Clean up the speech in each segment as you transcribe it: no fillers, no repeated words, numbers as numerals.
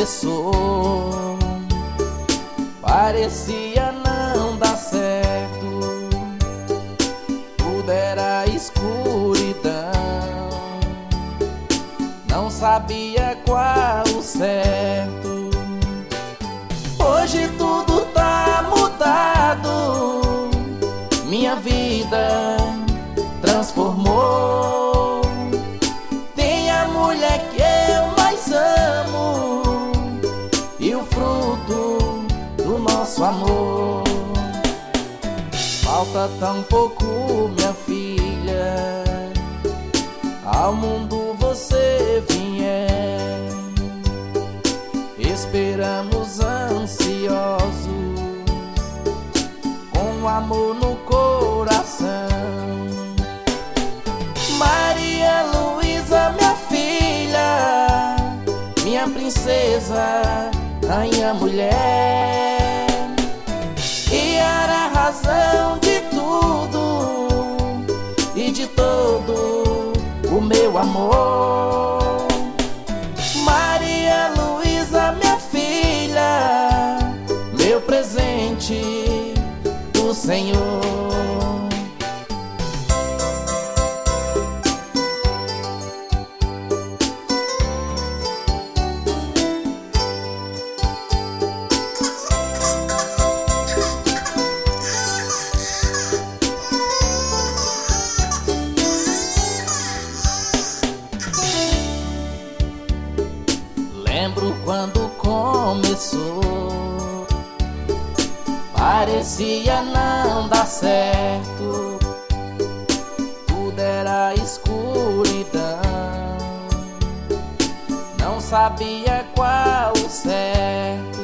começou, parecia não dar certo, tudo era escuridão, não sabia qual o certo. Hoje tudo tá mudado, minha vida transformou. Tem a mulher que eu mais amo e o fruto do nosso amor. Falta tão pouco, minha filha, ao mundo você vier. Esperamos ansiosos, com amor no coração. Maria Luísa, minha filha, minha princesa, rainha mulher, e era a razão de tudo e de todo o meu amor. Maria Luísa, minha filha, meu presente do Senhor. Lembro quando começou, parecia não dar certo, tudo era escuridão, não sabia qual o certo.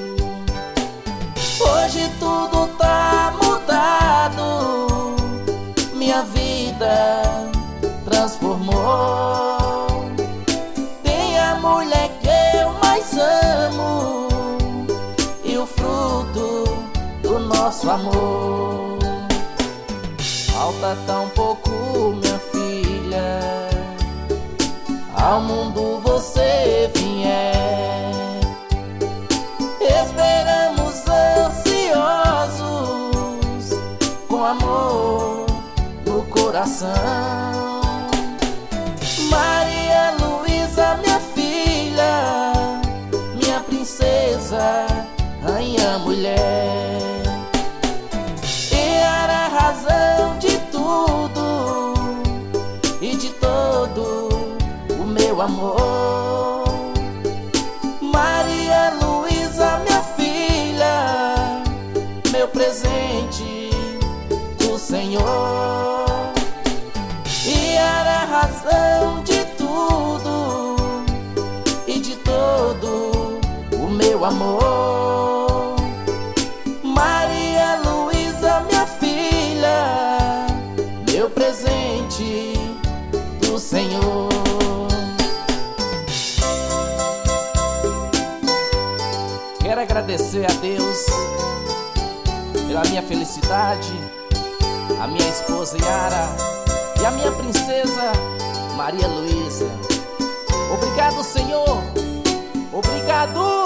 Hoje tudo tá mudado, minha vida transformou. Tem a mulher que eu mais amo e o fruto do nosso amor. Falta tão pouco, minha filha, ao mundo você vier. Esperamos ansiosos, com amor no coração. Maria Luísa, minha filha, minha princesa, rainha mulher, e era a razão de tudo e de todo o meu amor. Maria Luísa, minha filha, meu presente do Senhor, e era a razão de tudo e de todo o meu amor. Maria Luísa, minha filha, meu presente do Senhor. Quero agradecer a Deus pela minha felicidade, a minha esposa Yara e a minha princesa Maria Luísa. Obrigado, Senhor. Obrigado.